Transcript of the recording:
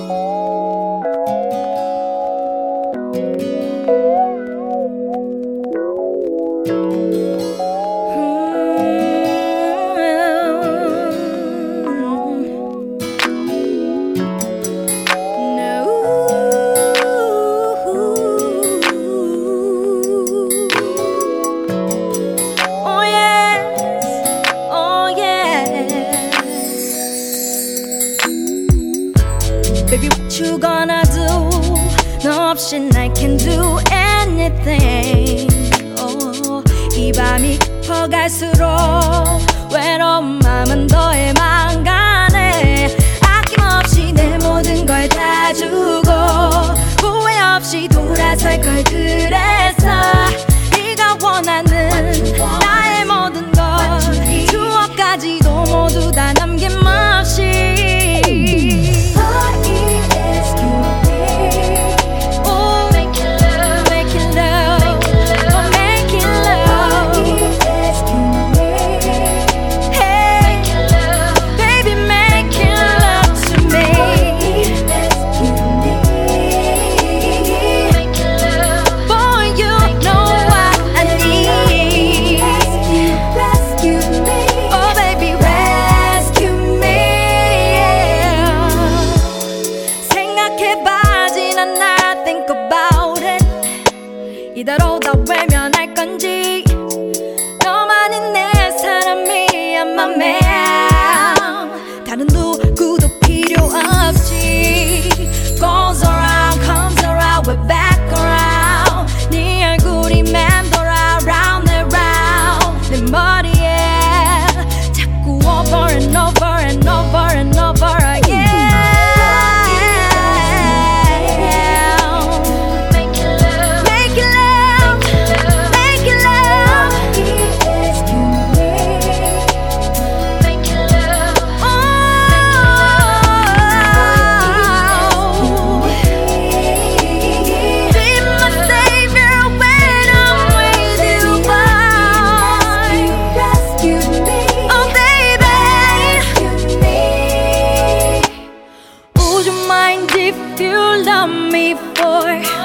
Baby, what you gonna do? 너 없인 I can do anything. 이 밤이 깊어갈수록 외로운 마음은 더해만 가네. 아낌없이 내 모든 걸 다 주고 후회 없이 돌아설 걸 그랬어. 네가 원하는 나의 모든 것 추억까지도 모두 다 남김없이 이대로 다 외면할 건지 너만이 내 사람이야 my man. 다른 누구도 필요 없지. Goes around comes around we're back around. 네 얼굴이 맴돌아 round and round. 내 머리에 자꾸 over and over and over and over again. If you love me for